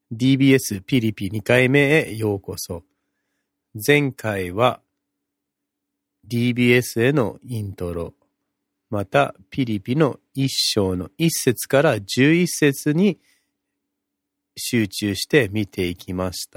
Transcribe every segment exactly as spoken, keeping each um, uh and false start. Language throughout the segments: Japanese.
ディービーエス ピリピにかいめへようこそ。前回は ディービーエス へのイントロ、またピリピの一章の一節から十一節に集中して見ていきました。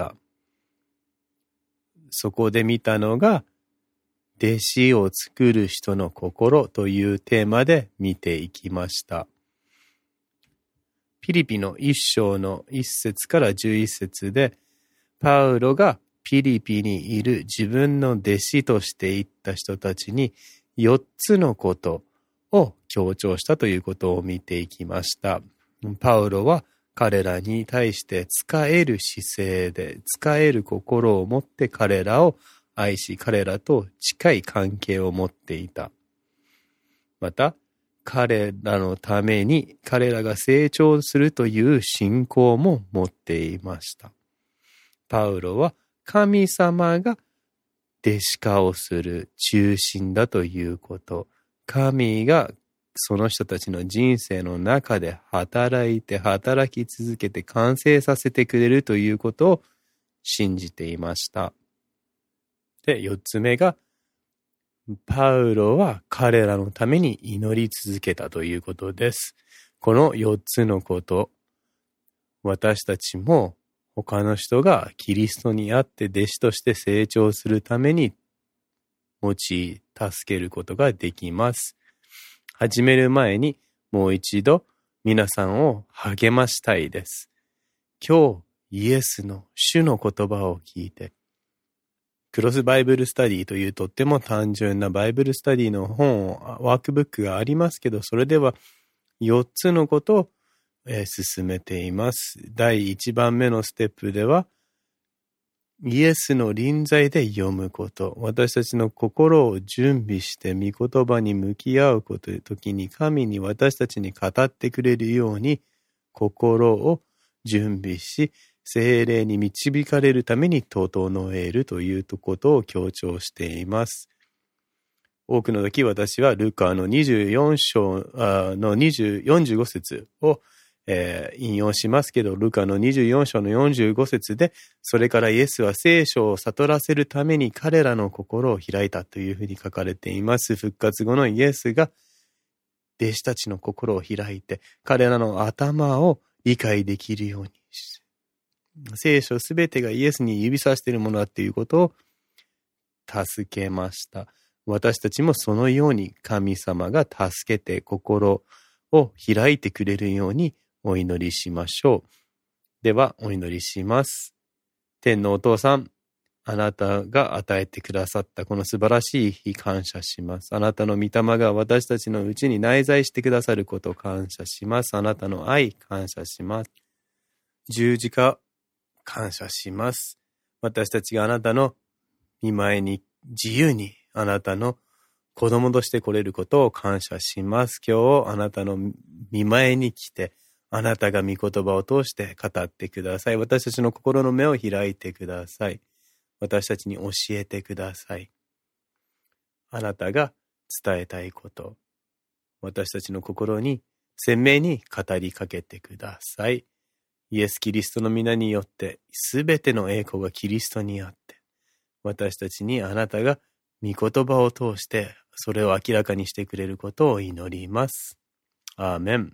そこで見たのが、弟子を作る人の心というテーマで見ていきました。ピリピの一章の一節から十一節で、パウロがピリピにいる自分の弟子としていった人たちに四つのことを強調したということを見ていきました。パウロは彼らに対して仕える姿勢で、仕える心を持って彼らを愛し、彼らと近い関係を持っていた。また、彼らのために彼らが成長するという信仰も持っていました。パウロは神様が弟子化をする中心だということ。神がその人たちの人生の中で働いて働き続けて完成させてくれるということを信じていました。で、四つ目が、パウロは彼らのために祈り続けたということです。この四つのこと、私たちも他の人がキリストにあって弟子として成長するために用い、助けることができます。始める前にもう一度皆さんを励ましたいです。今日イエスの主の言葉を聞いて、クロスバイブルスタディというとっても単純なバイブルスタディの本を、ワークブックがありますけど、それではよっつのことを、えー、進めています。だいいちばんめのステップでは、イエスの臨在で読むこと。私たちの心を準備して御言葉に向き合うことときに、神に私たちに語ってくれるように、心を準備し、聖霊に導かれるために整えるということを強調しています。多くの時私はルカのにじゅうよん章のにじゅう、よんじゅうご節を、えー、引用しますけど、ルカのにじゅうよん章のよんじゅうご節で、それからイエスは聖書を悟らせるために彼らの心を開いたというふうに書かれています。復活後のイエスが弟子たちの心を開いて、彼らの頭を理解できるようにして、聖書すべてがイエスに指さしているものだということを助けました。私たちもそのように神様が助けて心を開いてくれるようにお祈りしましょう。ではお祈りします。天のお父さん、あなたが与えてくださったこの素晴らしい日感謝します。あなたの御霊が私たちのうちに内在してくださることを感謝します。あなたの愛感謝します。十字架感謝します。私たちがあなたの御前に自由にあなたの子供として来れることを感謝します。今日あなたの御前に来て、あなたが御言葉を通して語ってください。私たちの心の目を開いてください。私たちに教えてください。あなたが伝えたいこと、私たちの心に鮮明に語りかけてください。イエス・キリストの皆によって、すべての栄光がキリストにあって、私たちにあなたが御言葉を通して、それを明らかにしてくれることを祈ります。アーメン。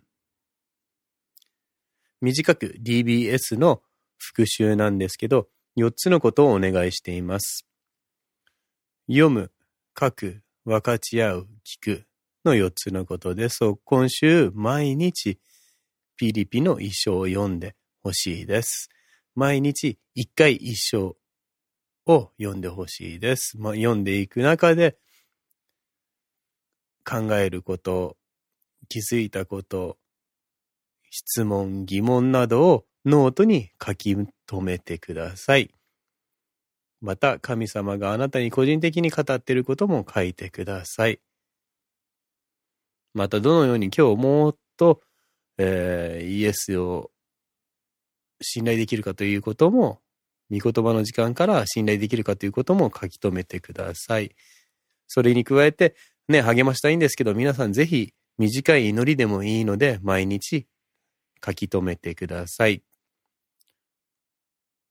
短く ディービーエス の復習なんですけど、よっつのことをお願いしています。読む、書く、分かち合う、聞くのよっつのことです。今週毎日ピリピの一章を読んでほしいです。毎日一回一章を読んでほしいです。まあ、読んでいく中で考えること、気づいたこと、質問、疑問などをノートに書き留めてください。また神様があなたに個人的に語っていることも書いてください。またどのように今日もっと、えー、イエスを信頼できるかということも、御言葉の時間から信頼できるかということも書き留めてください。それに加えてね、励ましたいんですけど、皆さんぜひ短い祈りでもいいので毎日書き留めてください。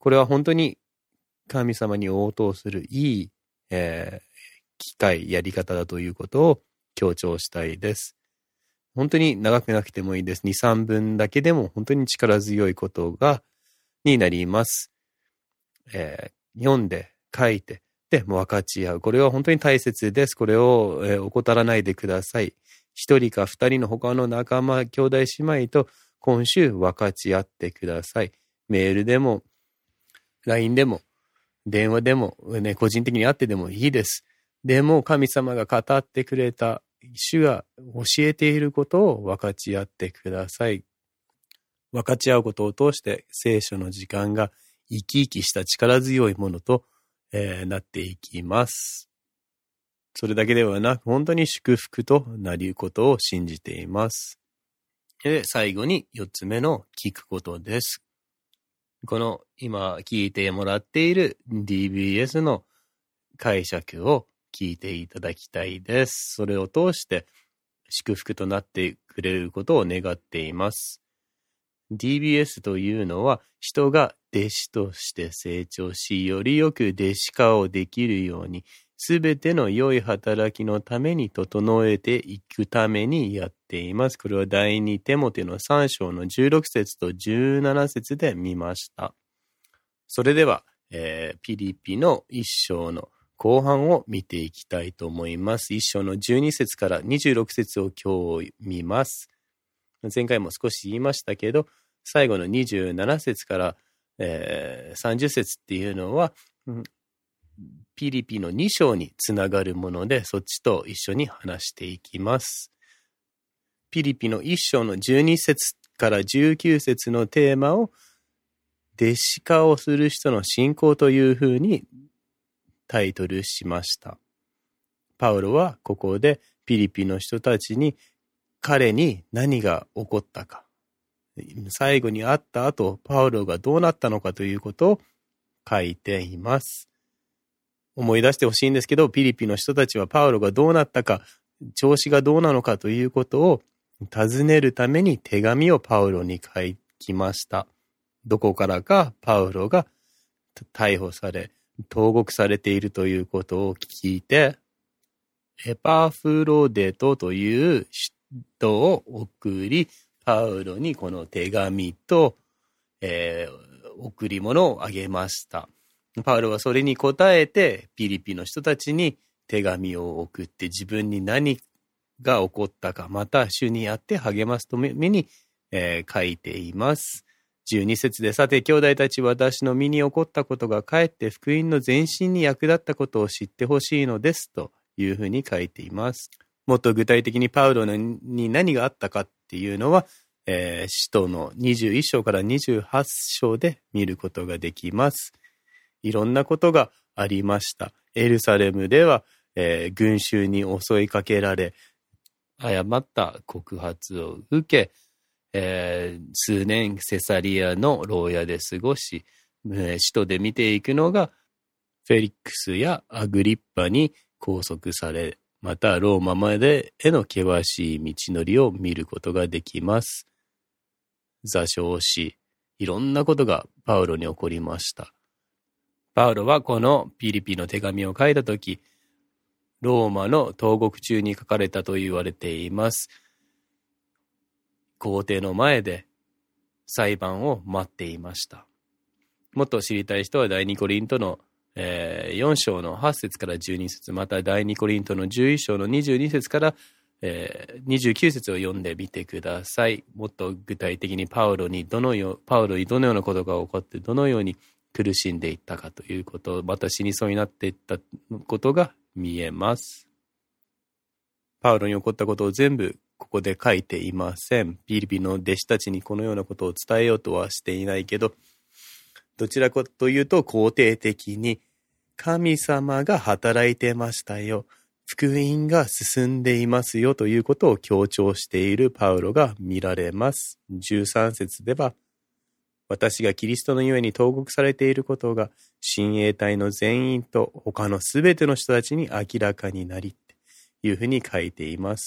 これは本当に神様に応答するいい、えー、機会、やり方だということを強調したいです。本当に長くなくてもいいです。に、さんぶんだけでも本当に力強いことが、になります。えー、読んで、書いて、で、もう分かち合う。これは本当に大切です。これを、えー、怠らないでください。一人か二人の他の仲間、兄弟姉妹と今週分かち合ってください。メールでも、ライン でも、電話でも、ね、個人的に会ってでもいいです。でも神様が語ってくれた、主が教えていることを分かち合ってください。分かち合うことを通して聖書の時間が生き生きした力強いものと、えー、なっていきます。それだけではなく本当に祝福となることを信じています。で、最後によっつめの聞くことです。この今聞いてもらっている ディービーエス の解釈を聞いていただきたいです。それを通して祝福となってくれることを願っています。ディービーエス というのは人が弟子として成長し、よりよく弟子化をできるように、すべての良い働きのために整えていくためにやっています。これは第二テモテのさん章のじゅうろく節とじゅうなな節で見ました。それでは、えー、ピリピの一章の後半を見ていきたいと思います。一章のじゅうに節からにじゅうろく節を今日見ます。前回も少し言いましたけど、最後のにじゅうなな節から、えー、さんじゅう節っていうのは、うん、ピリピのに章につながるもので、そっちと一緒に話していきます。ピリピのいっ章のじゅうに節からじゅうきゅう節のテーマを、弟子化をする人の信仰というふうにタイトルしました。パウロはここでピリピの人たちに彼に何が起こったか、最後に会った後、パウロがどうなったのかということを書いています。思い出してほしいんですけど、ピリピの人たちはパウロがどうなったか、調子がどうなのかということを尋ねるために手紙をパウロに書きました。どこからかパウロが逮捕され、投獄されているということを聞いて、エパフロデトという人を送り、パウロにこの手紙と、えー、贈り物をあげました。パウロはそれに応えて、ピリピの人たちに手紙を送って、自分に何が起こったか、また主にあって励ますために、えー、書いています。じゅうに節で、さて兄弟たち、私の身に起こったことがかえって福音の前進に役立ったことを知ってほしいのですというふうに書いています。もっと具体的にパウロに何があったかっていうのは、えー、使徒のにじゅういっ章からにじゅうはち章で見ることができます。いろんなことがありました。エルサレムでは、えー、群衆に襲いかけられ、誤った告発を受け、えー、数年セサリアの牢屋で過ごし、えー、使徒で見ていくのがフェリックスやアグリッパに拘束され、またローマまでへの険しい道のりを見ることができます。座礁し、いろんなことがパウロに起こりました。パウロはこのピリピの手紙を書いたとき、ローマの投獄中に書かれたと言われています。皇帝の前で裁判を待っていました。もっと知りたい人は第二コリントの、えー、よん章のはち節からじゅうに節、また第二コリントのじゅういっ章のにじゅうに節から、えー、にじゅうきゅう節を読んでみてください。もっと具体的にパウロにどのよう、パウロにどのようなことが起こってどのように苦しんでいったかということ、また死にそうになっていったことが見えます。パウロに起こったことを全部ここで書いていません。ピリピの弟子たちにこのようなことを伝えようとはしていないけど、どちらかというと肯定的に神様が働いてましたよ、福音が進んでいますよということを強調しているパウロが見られます。じゅうさん節では、私がキリストのゆえに投獄されていることが親衛隊の全員と他のすべての人たちに明らかになりっていうふうに書いています。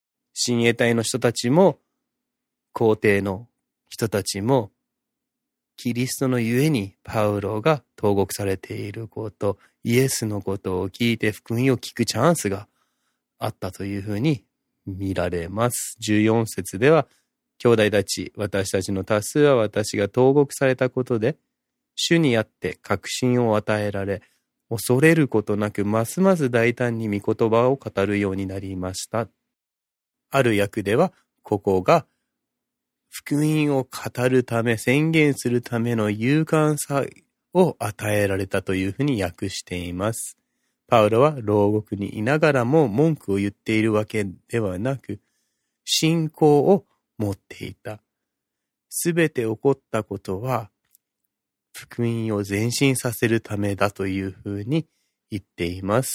親衛隊の人たちも皇帝の人たちもキリストのゆえにパウロが投獄されていること、イエスのことを聞いて福音を聞くチャンスがあったというふうに見られます。じゅうよん節では、兄弟たち、私たちの多数は私が投獄されたことで、主にあって確信を与えられ、恐れることなくますます大胆に御言葉を語るようになりました。ある訳では、ここが福音を語るため、宣言するための勇敢さを与えられたというふうに訳しています。パウロは牢獄にいながらも文句を言っているわけではなく、信仰を持っていた。すべて起こったことは、福音を前進させるためだというふうに言っています。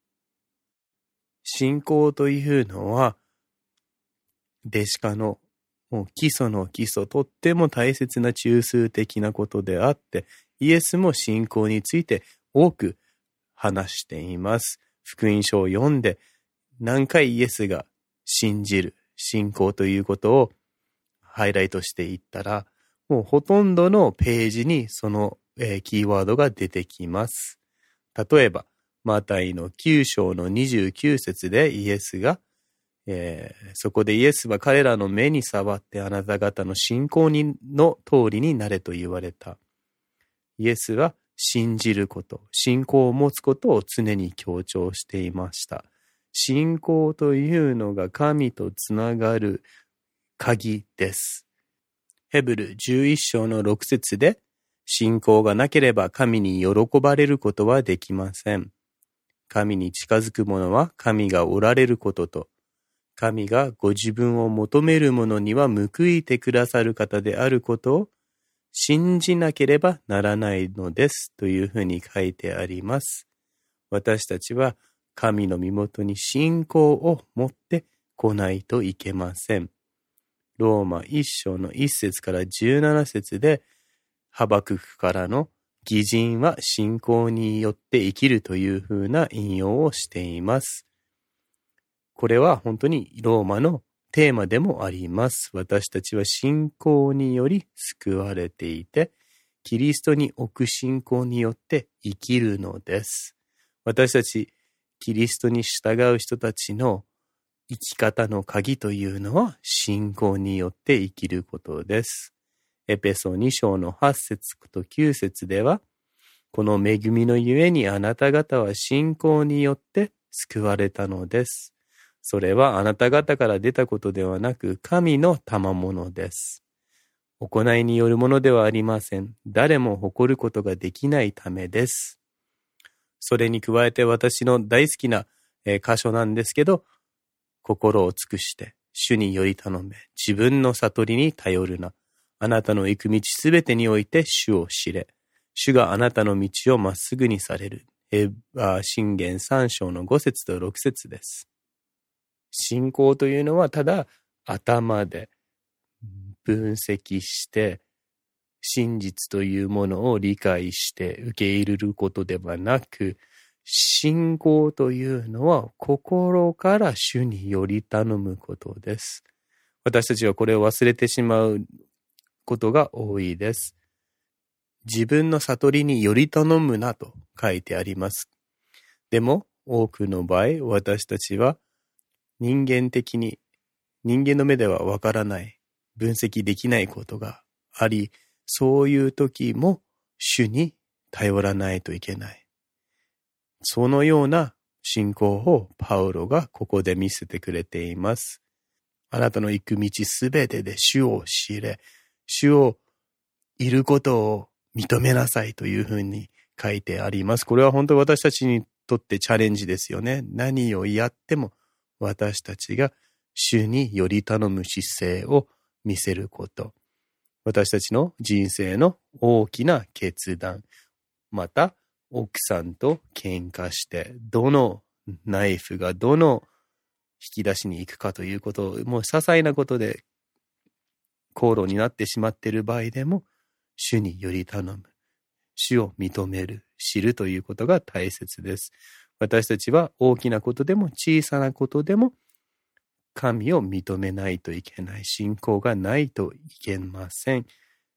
信仰というのは、弟子化のもう基礎の基礎、とっても大切な中枢的なことであって、イエスも信仰について多く話しています。福音書を読んで、何回イエスが信じる、信仰ということをハイライトしていったら、もうほとんどのページにその、えー、キーワードが出てきます。例えば、マタイのきゅう章のにじゅうきゅう節でイエスが、えー、そこでイエスは彼らの目に触ってあなた方の信仰にの通りになれと言われた。イエスは信じること、信仰を持つことを常に強調していました。信仰というのが神とつながる鍵です。ヘブルじゅういち章のろく節で、信仰がなければ神に喜ばれることはできません。神に近づく者は神がおられることと、神がご自分を求める者には報いてくださる方であることを信じなければならないのですというふうに書いてあります。私たちは神の身元に信仰を持ってこないといけません。ローマいち章のいち節からじゅうなな節で、ハバククからの義人は信仰によって生きるというふうな引用をしています。これは本当にローマのテーマでもあります。私たちは信仰により救われていて、キリストに置く信仰によって生きるのです。私たちキリストに従う人たちの生き方の鍵というのは信仰によって生きることです。エペソに章のはち節ときゅう節では、この恵みのゆえにあなた方は信仰によって救われたのです。それはあなた方から出たことではなく、神の賜物です。行いによるものではありません。誰も誇ることができないためです。それに加えて私の大好きな箇所なんですけど、心を尽くして主により頼め、自分の悟りに頼るな。あなたの行く道すべてにおいて主を知れ。主があなたの道をまっすぐにされる。箴言さん章のご節とろく節です。信仰というのはただ頭で分析して真実というものを理解して受け入れることではなく、信仰というのは心から主により頼むことです。私たちはこれを忘れてしまうことが多いです。自分の悟りにより頼むなと書いてあります。でも多くの場合、私たちは人間的に、人間の目ではわからない、分析できないことがあり、そういう時も主に頼らないといけない。そのような信仰をパウロがここで見せてくれています。あなたの行く道すべてで主を知れ、主をいることを認めなさいというふうに書いてあります。これは本当に私たちにとってチャレンジですよね。何をやっても私たちが主により頼む姿勢を見せること。私たちの人生の大きな決断。また、奥さんと喧嘩して、どのナイフがどの引き出しに行くかということを、もう些細なことで口論になってしまっている場合でも、主により頼む。主を認める、知るということが大切です。私たちは大きなことでも小さなことでも神を認めないといけない。信仰がないといけません。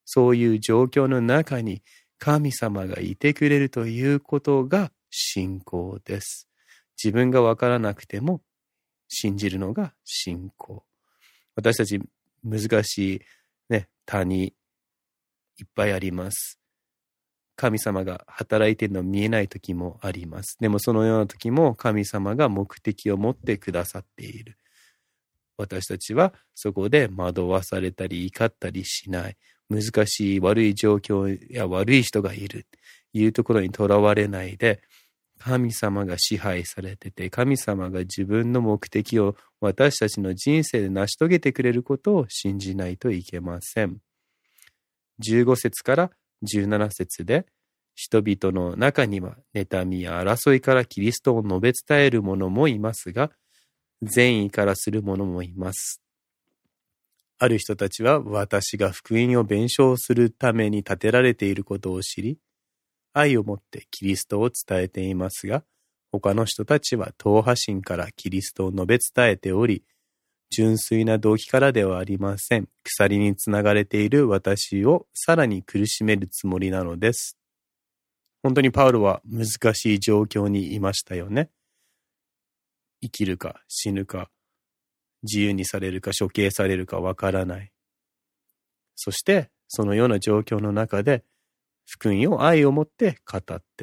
そういう状況の中に神様がいてくれるということが信仰です。自分がわからなくても信じるのが信仰。私たち難しい、ね、谷いっぱいあります。神様が働いているの見えない時もあります。でもそのような時も神様が目的を持ってくださっている。私たちはそこで惑わされたり怒ったりしない。難しい悪い状況や悪い人がいるというところにとらわれないで、神様が支配されてて、神様が自分の目的を私たちの人生で成し遂げてくれることを信じないといけません。じゅうご節からじゅうなな節で、人々の中には妬みや争いからキリストを述べ伝える者もいますが、善意からする者もいます。ある人たちは私が福音を弁償するために立てられていることを知り、愛をもってキリストを伝えていますが、他の人たちは党派心からキリストを述べ伝えており、純粋な動機からではありません。鎖につながれている私をさらに苦しめるつもりなのです。本当にパウロは難しい状況にいましたよね。生きるか死ぬか、自由にされるか処刑されるかわからない。そしてそのような状況の中で福音を愛を持って語って、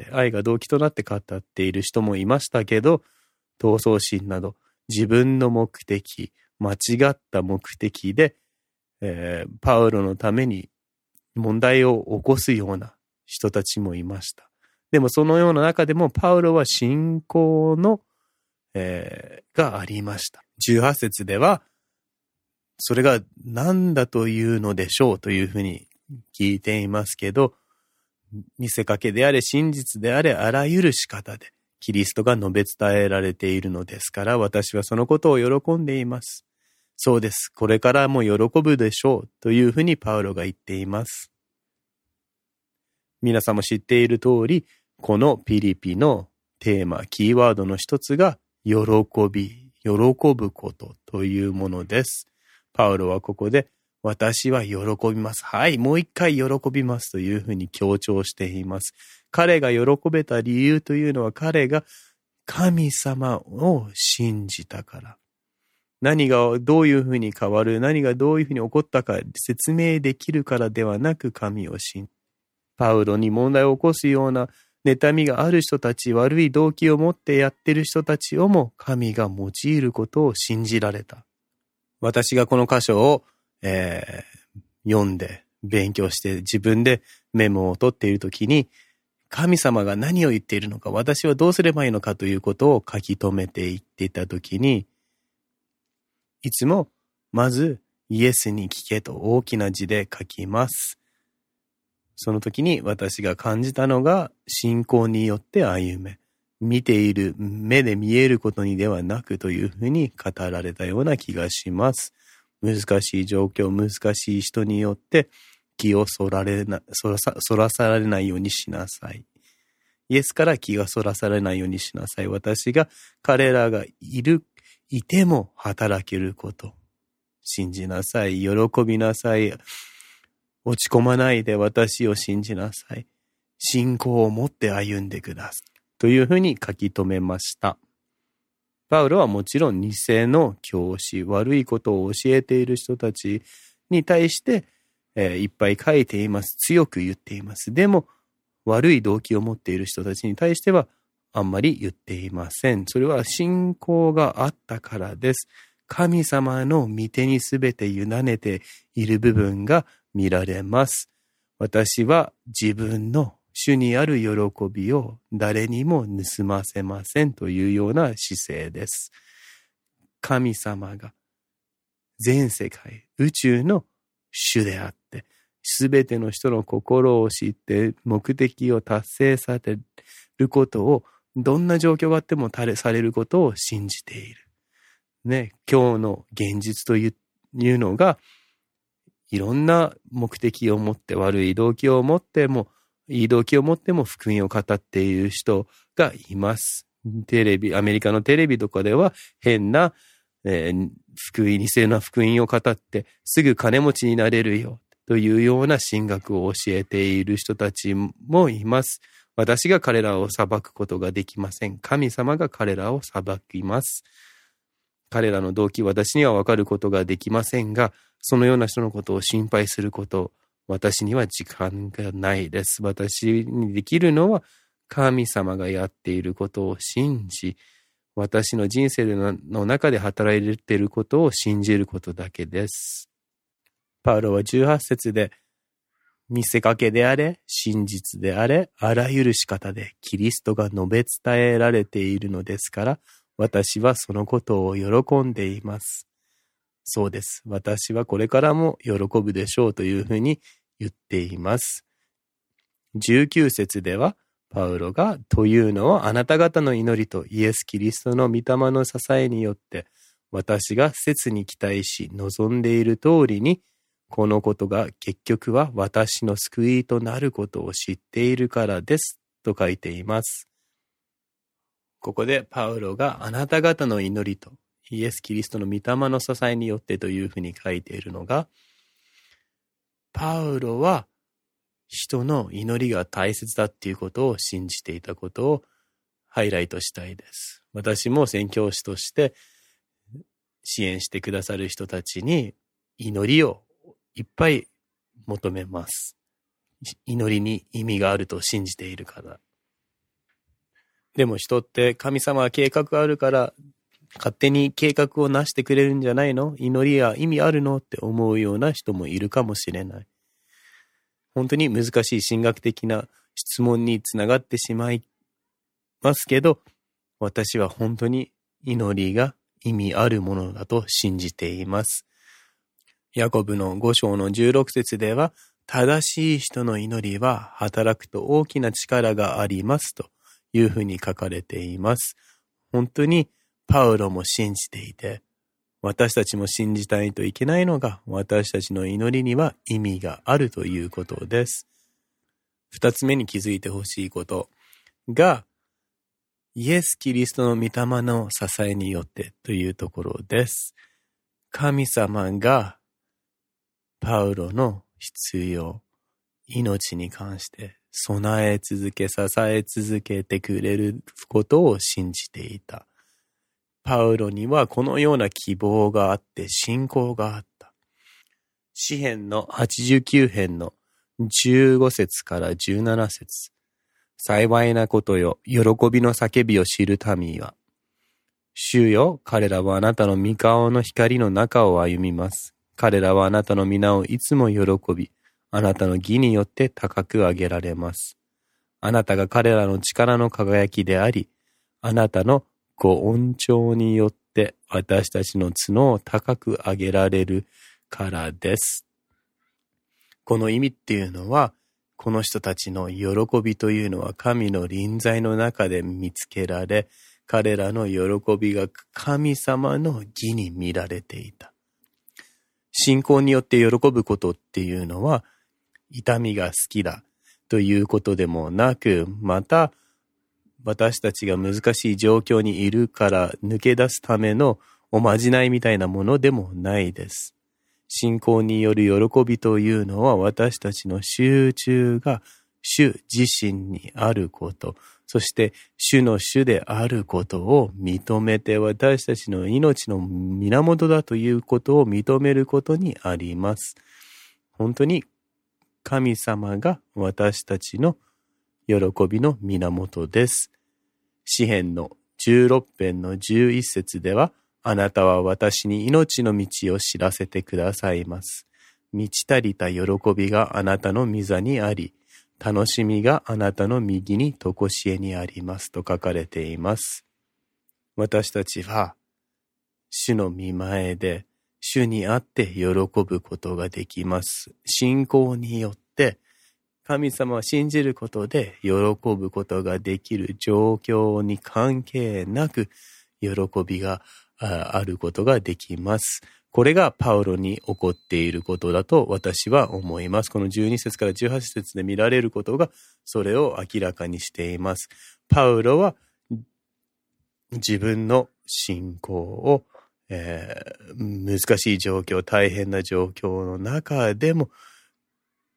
愛が動機となって語っている人もいましたけど、闘争心など自分の目的、間違った目的で、えー、パウロのために問題を起こすような人たちもいました。でもそのような中でもパウロは信仰の、えー、がありました。じゅうはち節では、それが何だというのでしょうというふうに聞いていますけど、見せかけであれ真実であれあらゆる仕方でキリストが述べ伝えられているのですから、私はそのことを喜んでいます。そうです。これからも喜ぶでしょうというふうにパウロが言っています。皆さんも知っている通り、このピリピのテーマ、キーワードの一つが喜び、喜ぶことというものです。パウロはここで私は喜びます。はい、もう一回喜びますというふうに強調しています。彼が喜べた理由というのは彼が神様を信じたから。何がどういうふうに変わる、何がどういうふうに起こったか説明できるからではなく神を信じ。パウロに問題を起こすような妬みがある人たち、悪い動機を持ってやってる人たちをも神が用いることを信じられた。私がこの箇所を、えー、読んで勉強して自分でメモを取っているときに、神様が何を言っているのか、私はどうすればいいのかということを書き留めていっていたときに、いつもまずイエスに聞けと大きな字で書きます。その時に私が感じたのが信仰によって歩め、見ている目で見えることにではなくというふうに語られたような気がします。難しい状況、難しい人によって気をそられな、そらさ、そらされないようにしなさい。イエスから気がそらされないようにしなさい。私が彼らがいる、いても働けること。信じなさい。喜びなさい。落ち込まないで私を信じなさい。信仰を持って歩んでください。というふうに書き留めました。パウロはもちろん偽の教師、悪いことを教えている人たちに対して、えー、いっぱい書いています。強く言っています。でも悪い動機を持っている人たちに対してはあんまり言っていません。それは信仰があったからです。神様の御手にすべて委ねている部分が見られます。私は自分の主にある喜びを誰にも盗ませませんというような姿勢です。神様が全世界、宇宙の主であって、すべての人の心を知って目的を達成されることを、どんな状況があってもされることを信じている。ね、今日の現実というのが、いろんな目的を持って悪い動機を持っても、いい動機を持っても福音を語っている人がいます。テレビ、アメリカのテレビとかでは変な、えー、福音、偽な福音を語ってすぐ金持ちになれるよ。 というような神学を教えている人たちもいます。私が彼らを裁くことができません。神様が彼らを裁きます。彼らの動機、私には分かることができませんが、そのような人のことを心配すること、私には時間がないです。私にできるのは、神様がやっていることを信じ、私の人生の中で働いていることを信じることだけです。パウロはじゅうはち節で、見せかけであれ、真実であれ、あらゆる仕方でキリストが述べ伝えられているのですから、私はそのことを喜んでいます。そうです。私はこれからも喜ぶでしょうというふうに言っています。じゅうきゅう節では、パウロが、というのはあなた方の祈りとイエス・キリストの御霊の支えによって、私が切に期待し望んでいる通りに、このことが結局は私の救いとなることを知っているからです、と書いています。ここでパウロがあなた方の祈りとイエス・キリストの御霊の支えによってというふうに書いているのが、パウロは人の祈りが大切だっていうことを信じていたことをハイライトしたいです。私も宣教師として支援してくださる人たちに祈りをいっぱい求めます。祈りに意味があると信じているから。でも人って神様は計画があるから勝手に計画をなしてくれるんじゃないの？祈りは意味あるの？って思うような人もいるかもしれない。本当に難しい神学的な質問につながってしまいますけど、私は本当に祈りが意味あるものだと信じています。ヤコブのご章のじゅうろく節では、正しい人の祈りは働くと大きな力がありますというふうに書かれています。本当にパウロも信じていて、私たちも信じたいといけないのが、私たちの祈りには意味があるということです。二つ目に気づいてほしいことが、イエス・キリストの御霊の支えによってというところです。神様がパウロの必要、命に関して備え続け、支え続けてくれることを信じていた。パウロにはこのような希望があって信仰があった。詩編のはちじゅうきゅう編のじゅうご節からじゅうなな節。幸いなことよ、喜びの叫びを知る民は。主よ、彼らはあなたの御顔の光の中を歩みます。彼らはあなたの皆をいつも喜び、あなたの義によって高く上げられます。あなたが彼らの力の輝きであり、あなたのご恩寵によって私たちの角を高く上げられるからです。この意味っていうのは、この人たちの喜びというのは神の臨在の中で見つけられ、彼らの喜びが神様の義に見られていた。信仰によって喜ぶことっていうのは、痛みが好きだということでもなく、また私たちが難しい状況にいるから抜け出すためのおまじないみたいなものでもないです。信仰による喜びというのは私たちの集中が主自身にあること、そして主の主であることを認めて私たちの命の源だということを認めることにあります。本当に神様が私たちの喜びの源です。詩編のじゅうろく編のじゅういち節では、あなたは私に命の道を知らせてくださいます。満ち足りた喜びがあなたの御座にあり、楽しみがあなたの右に常しえにありますと書かれています。私たちは主の御前で主にあって喜ぶことができます。信仰によって神様を信じることで喜ぶことができる状況に関係なく喜びがあることができます。これがパウロに起こっていることだと私は思います。このじゅうに節からじゅうはち節で見られることがそれを明らかにしています。パウロは自分の信仰を、えー、難しい状況、大変な状況の中でも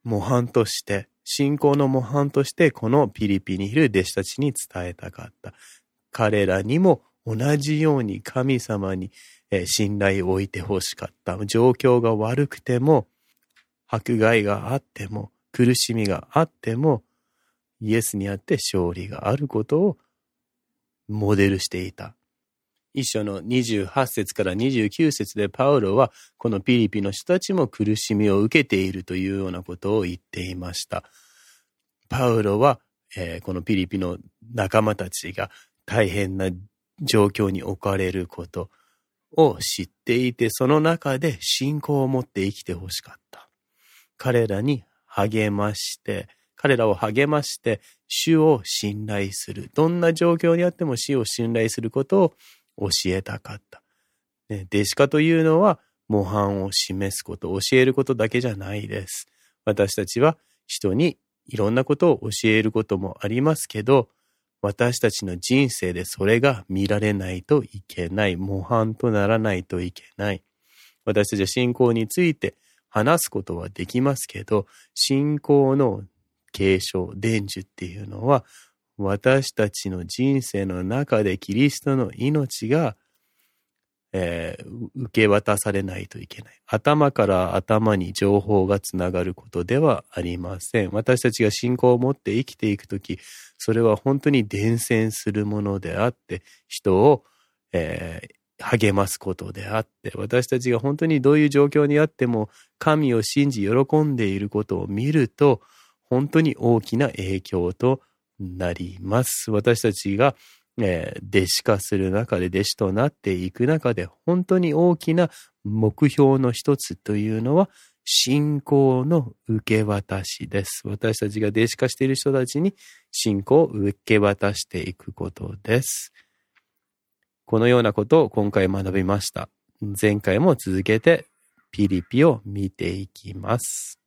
模範として、信仰の模範としてこのピリピにいる弟子たちに伝えたかった。彼らにも同じように神様に信頼を置いてほしかった。状況が悪くても、迫害があっても、苦しみがあっても、イエスにあって勝利があることをモデルしていた。一章のにじゅうはち節からにじゅうきゅう節でパウロはこのピリピの人たちも苦しみを受けているというようなことを言っていました。パウロは、えー、このピリピの仲間たちが大変な状況に置かれることを知っていて、その中で信仰を持って生きてほしかった。彼らに励まして、彼らを励まして、主を信頼する。どんな状況にあっても主を信頼することを教えたかった。ね、弟子化というのは模範を示すこと、教えることだけじゃないです。私たちは人にいろんなことを教えることもありますけど、私たちの人生でそれが見られないといけない。模範とならないといけない。私たちは信仰について話すことはできますけど、信仰の継承、伝授っていうのは、私たちの人生の中でキリストの命が、えー、受け渡されないといけない。頭から頭に情報がつながることではありません。私たちが信仰を持って生きていくとき、それは本当に伝染するものであって、人を、えー、励ますことであって、私たちが本当にどういう状況にあっても、神を信じ喜んでいることを見ると、本当に大きな影響となります。私たちが、えー、弟子化する中で、弟子となっていく中で、本当に大きな目標の一つというのは、信仰の受け渡しです。私たちが弟子化している人たちに信仰を受け渡していくことです。このようなことを今回学びました。前回も続けてピリピを見ていきます。